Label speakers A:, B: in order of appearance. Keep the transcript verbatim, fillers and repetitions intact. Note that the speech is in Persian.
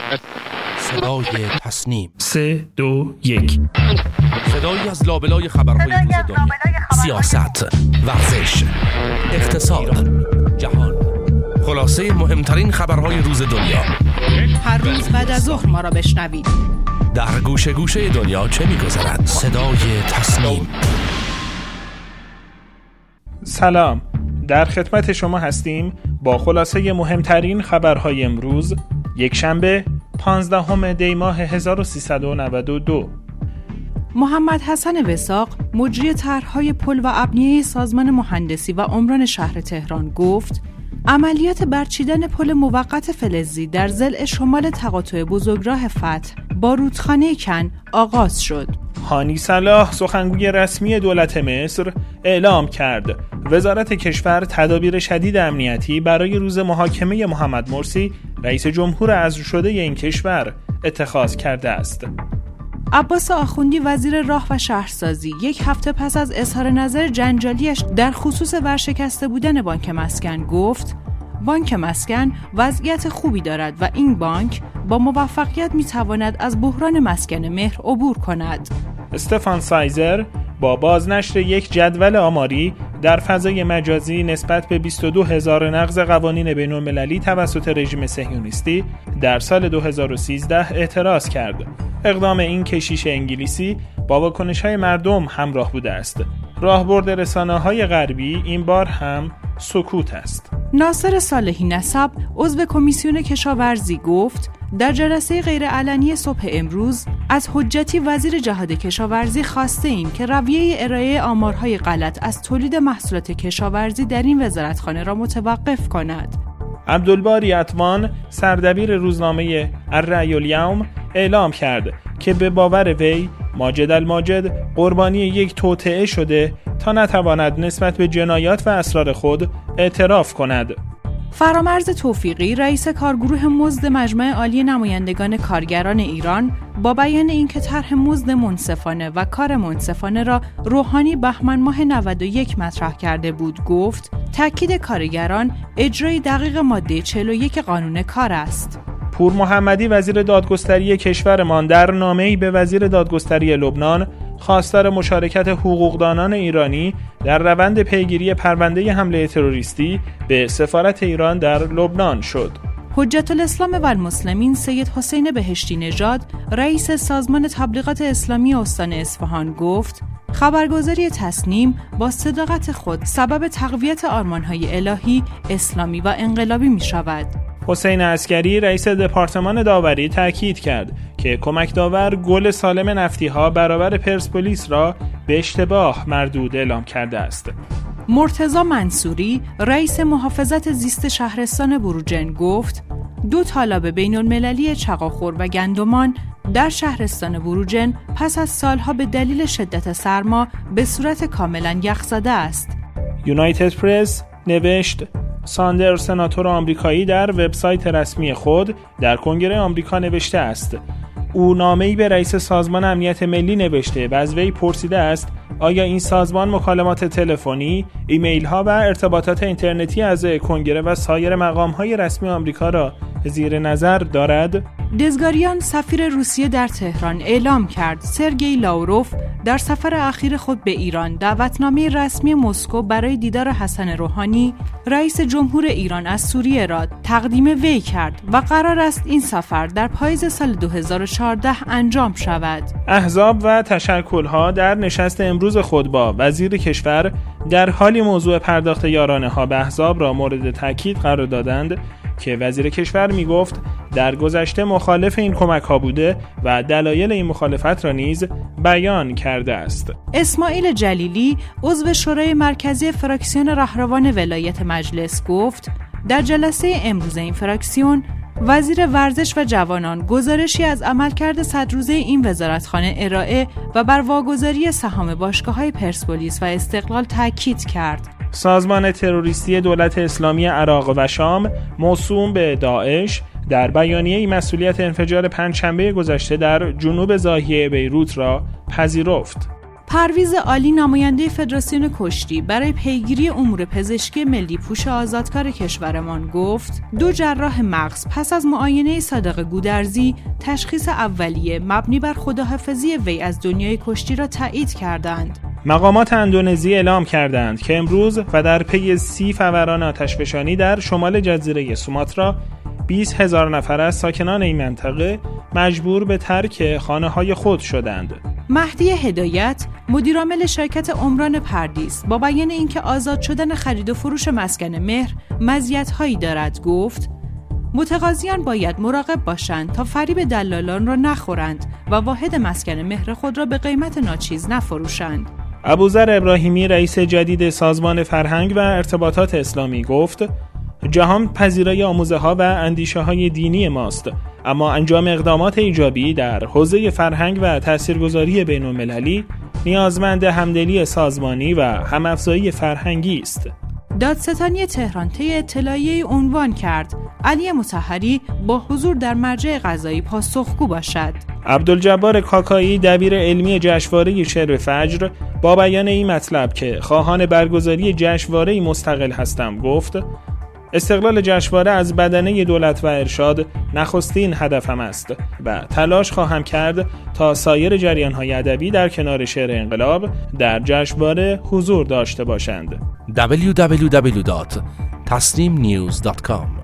A: صدای تصنیم.
B: سه دو یک.
A: صدایی از لابلای خبرهای روز دنیا، سیاست، ورزش، اقتصاد، جهان، خلاصه مهمترین خبرهای روز دنیا.
C: هر روز بعد از ظهر ما را بشنوید.
A: در گوشه گوشه دنیا چه می‌گذرد؟ صدای تصنیم.
D: سلام، در خدمت شما هستیم با خلاصه مهمترین خبرهای امروز، یک شنبه پانزدهم دی ماه هزار و سیصد و نود و دو.
C: محمد حسن وثاق، مجری طرح‌های پل و ابنیه سازمان مهندسی و عمران شهر تهران گفت عملیات برچیدن پل موقت فلزی در ضلع شمال تقاطع بزرگراه فتح با رودخانه کن آغاز شد.
D: هانی صلاح، سخنگوی رسمی دولت مصر، اعلام کرد وزارت کشور تدابیر شدید امنیتی برای روز محاکمه محمد مرسی رئیس جمهور عزل شده این کشور اتخاذ کرده است.
C: عباس آخوندی، وزیر راه و شهرسازی، یک هفته پس از اظهار نظر جنجالیش در خصوص ورشکسته بودن بانک مسکن گفت بانک مسکن وضعیت خوبی دارد و این بانک با موفقیت میتواند از بحران مسکن مهر عبور کند.
D: استفان سایزر با بازنشر یک جدول آماری در فضای مجازی نسبت به بیست و دو هزار نقض قوانین بین‌المللی توسط رژیم صهیونیستی در سال دو هزار و سیزده اعتراض کرد. اقدام این کشیش انگلیسی با واکنش‌های مردم همراه بوده است. راهبرد رسانه‌های غربی این بار هم سکوت است.
C: ناصر صالحی نسب، عضو کمیسیون کشاورزی گفت در جلسه غیرعلنی صبح امروز از حجتی وزیر جهاد کشاورزی خواسته ایم که رویه ارائه آمارهای غلط از تولید محصولات کشاورزی در این وزارتخانه را متوقف کند.
D: عبدالباری عطوان، سردبیر روزنامه الرأی الیوم، اعلام کرد که به باور وی ماجد الماجد قربانی یک توطئه شده تا نتواند نسبت به جنایات و اسرار خود اعتراف کند.
C: فرامرز توفیقی، رئیس کارگروه مزد مجمع عالی نمایندگان کارگران ایران، با بیان اینکه طرح مزد منصفانه و کار منصفانه را روحانی بهمن ماه نود و یک مطرح کرده بود، گفت تاکید کارگران اجرای دقیق ماده چهل و یک قانون کار است.
D: پور محمدی، وزیر دادگستری کشورمان، در نامه‌ای به وزیر دادگستری لبنان خواستار مشارکت حقوقدانان ایرانی در روند پیگیری پرونده حمله تروریستی به سفارت ایران در لبنان شد.
C: حجت الاسلام و المسلمین سید حسین بهشتی نژاد، رئیس سازمان تبلیغات اسلامی استان اصفهان گفت خبرگزاری تصنیم با صداقت خود سبب تقویت آرمان‌های الهی، اسلامی و انقلابی می‌شود.
D: حسین عسکری، رئیس دپارتمان داوری، تاکید کرد که کمک داور گل سالم نفتی‌ها برابر پرسپولیس را به اشتباه مردود اعلام کرده است.
C: مرتضی منصوری، رئیس محافظت زیست شهرستان بروجرد گفت دو تالاب بین‌المللی چغاخور و گندمان در شهرستان بروجرد پس از سالها به دلیل شدت سرما به صورت کاملا یخزده است.
D: یونایتد پرس نوشت ساندر، سناتور آمریکایی، در وبسایت رسمی خود در کنگره آمریکا نوشته است او نامه‌ای به رئیس سازمان امنیت ملی نوشته و از وی پرسیده است آیا این سازمان مکالمات تلفنی، ایمیل ها و ارتباطات اینترنتی از کنگره و سایر مقام‌های رسمی آمریکا را زیر نظر دارد؟
C: دزگاریان، سفیر روسیه در تهران، اعلام کرد سرگئی لاوروف در سفر اخیر خود به ایران دعوتنامه رسمی مسکو برای دیدار حسن روحانی، رئیس جمهور ایران از سوریه را تقدیم وی کرد و قرار است این سفر در پاییز سال دو هزار و چهارده انجام شود.
D: احزاب و تشکل‌ها در نشست امروز خود با وزیر کشور در حالی موضوع پرداخت یارانه‌ها به احزاب را مورد تاکید قرار دادند که وزیر کشور می گفت در گذشته مخالف این کمک ها بوده و دلایل این مخالفت را نیز بیان کرده است.
C: اسماعیل جلیلی، عضو شورای مرکزی فراکسیون رهروان ولایت مجلس گفت در جلسه امروز این فراکسیون وزیر ورزش و جوانان گزارشی از عملکرد صد روزه این وزارتخانه ارائه و بر واگذاری سهام باشگاه‌های پرسپولیس و استقلال تاکید کرد.
D: سازمان تروریستی دولت اسلامی عراق و شام موسوم به داعش در بیانیه‌ای مسئولیت انفجار پنجشنبه گذشته در جنوب ضاحیه بیروت را پذیرفت.
C: پرویز عالی، نماینده فدراسیون کشتی برای پیگیری امور پزشکی ملی پوش آزادکار کشورمان، گفت دو جراح مغز پس از معاینه صادق گودرزی تشخیص اولیه مبنی بر خداحافظی وی از دنیای کشتی را تایید کردند.
D: مقامات اندونزی اعلام کردند که امروز و در پی سی فوران آتشفشانی در شمال جزیره سوماترا بیست هزار نفر از ساکنان این منطقه مجبور به ترک خانه‌های خود شدند.
C: مهدی هدایت، مدیرعامل شرکت عمران پردیس، با بیان اینکه آزاد شدن خرید و فروش مسکن مهر مزیت‌هایی دارد، گفت متقاضیان باید مراقب باشند تا فریب دلالان را نخورند و واحد مسکن مهر خود را به قیمت ناچیز نفروشند.
D: ابوذر ابراهیمی، رئیس جدید سازمان فرهنگ و ارتباطات اسلامی، گفت جهان پذیرای آموزه‌ها و اندیشه‌های دینی ماست، اما انجام اقدامات ایجابی در حوزه فرهنگ و تاثیرگذاری بین‌المللی نیازمند همدلی سازمانی و هم‌افزایی فرهنگی است.
C: دادستانی تهران طی اطلاعیه‌ای عنوان کرد علی مطهری با حضور در مرجع قضایی پاسخگو باشد.
D: عبدالجبار کاکایی، دبیر علمی جشنواره شعر فجر، با بیان این مطلب که خواهان برگزاری جشنواره‌ای مستقل هستم، گفت استقلال جشنواره از بدنه دولت و ارشاد نخستین هدفم است و تلاش خواهم کرد تا سایر جریان‌های ادبی در کنار شعر انقلاب در جشنواره حضور داشته باشند.
A: دبلیو دبلیو دبلیو دات تصنیم نیوز دات کام